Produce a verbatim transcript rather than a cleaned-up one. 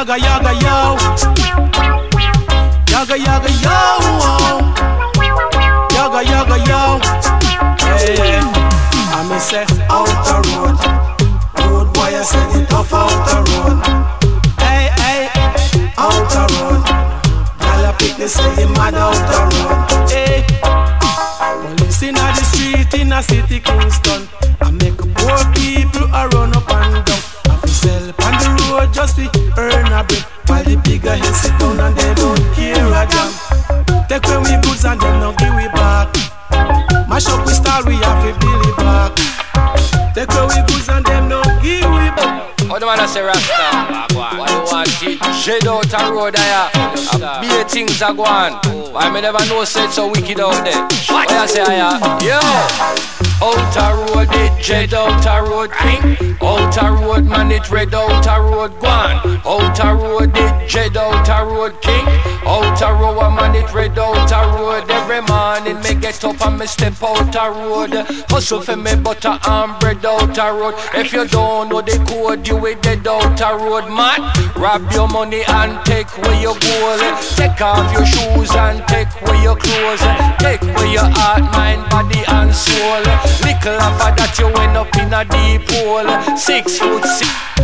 Yaga yaga yo, yaga yaga yo, yaga yaga yo. Hey, I me say out the road, road boy I said it tough out the road. Hey hey, out the road, gyal a pick me say he mad out the road. Hey, police inna the street in a city Kingston, I make poor people a run up and down. Sell on the road just to earn a bit, while the bigger heads sit down and they don't care a damn. Take away we goods and them no give we back. Mash up we style, we have to build it back. Take away we goods and them no give we back. How the man a say Rasta? Why you want it? Shed out a road there. A beer things are gone. Why me never know say it's so wicked out there? What you say I yo? Out a road it jet out a road king. Out a road man it red out a road gone. Out a road it jet out a road king. Out a road man it red out a road. Every morning me get up and me step out a road. Hustle for me butter and bread out a road. If you don't know the code you will dead out a road man. Rob your money and take away your gold. Take off your shoes and take away your clothes. Take away your heart, mind, body and soul. Little after that you end up in a deep hole. Six foot six